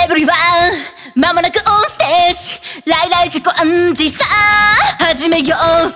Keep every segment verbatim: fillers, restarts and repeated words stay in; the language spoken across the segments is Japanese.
ブリは間もなくオンステージ。来来自己暗示さ始めよう。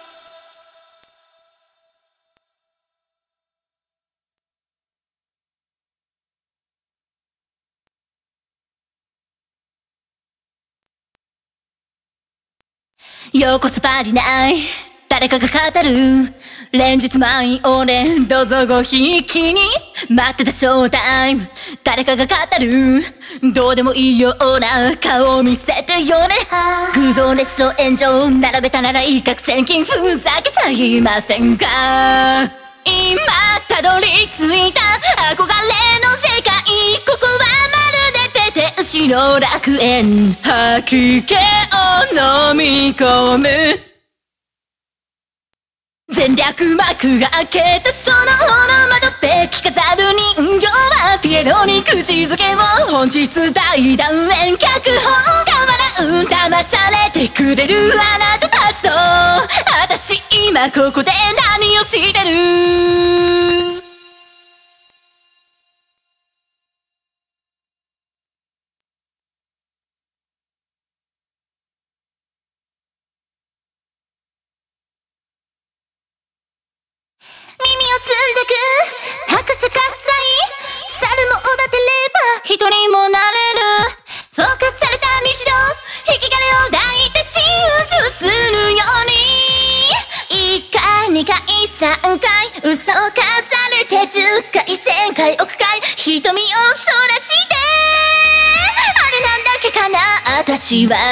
ようこそパリない誰かが語る連日満員御礼どうぞごひいきに待ってたショータイム。誰かが語るどうでもいいような顔を見せてよね。空洞熱奏炎上並べたならいいか千金ふざけちゃいませんか。今たどり着いた憧れの世界。ここはまるでペテン師の楽園。吐き気を飲み込む全略幕が開けたそのオノマトペ。着飾る人形はピエロに口づけを。本日大団円脚本が笑う騙されてくれるあなたたちと私今ここで何をしてる。耳をつんざく拍手喝采。猿もおだてれば人にもなれる。フォーカスされた日常引き金を抱いて心中するように。いっかいにかいさんかい嘘を重ねてじゅっかいせんかい億回瞳をそらしてあれなんだっけかな私は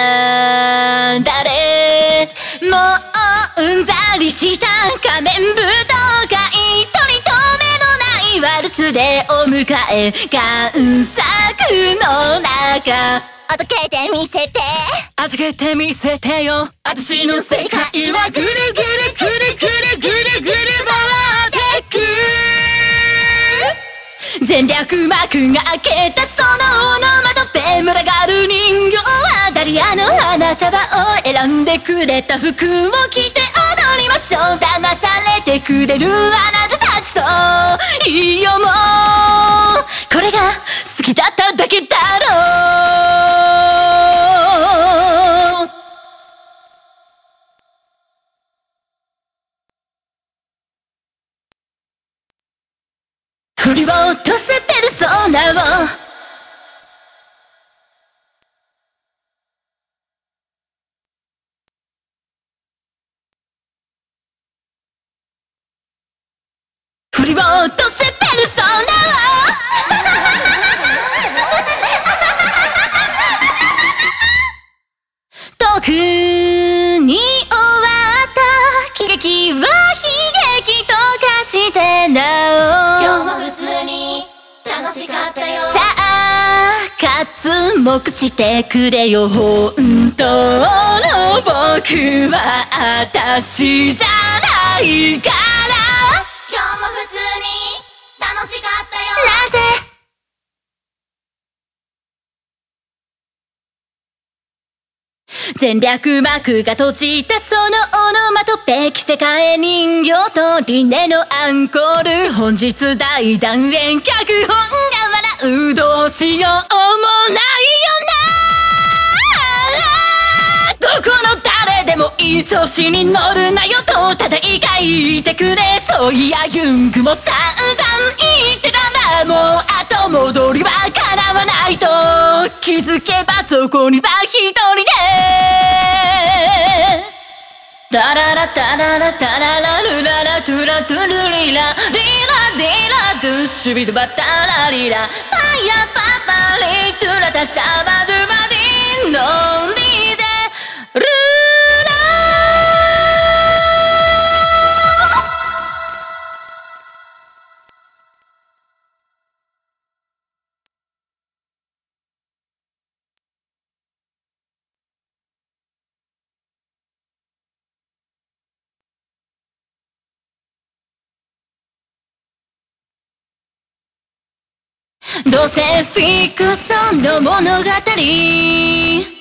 誰。もううんざりした仮面舞踏会。取り留めのないワルツでお迎え。贋作の中おどけてみせて預けてみせてよ。私の世界はぐるぐるぐるぐるぐるぐる回ってく。全略幕が開けたそのオノマトペ。群がる人形はダリアの花束を選んでくれた服を着て踊りましょう。騙されてくれるあなたたちといいよもうこれが好きだっただけだろう。振り落とせペルソナを振り落とせペルソナを特に終わった喜劇は悲劇と化してなお今日も普通に楽しかったよ。さあ刮目してくれよ本当の僕は私じゃないから。今日も普通に楽しかったよ。なぜ全略幕が閉じたそのオノマトペ。着せ替え人形とリネのアンコール。本日大団円脚本が笑う。どうしようもないよな。どこの誰でもいい調子に乗るなよとただいか言ってくれ。そういやユングも散々言ってたな。もう後戻りは叶わないと気づけばそこには一人でタララタララタララルララトゥラトゥルリラディラディラドゥシュビドバタラリラパヤパパリトゥラタシャバドゥバディノンディデルどうせフィクションの物語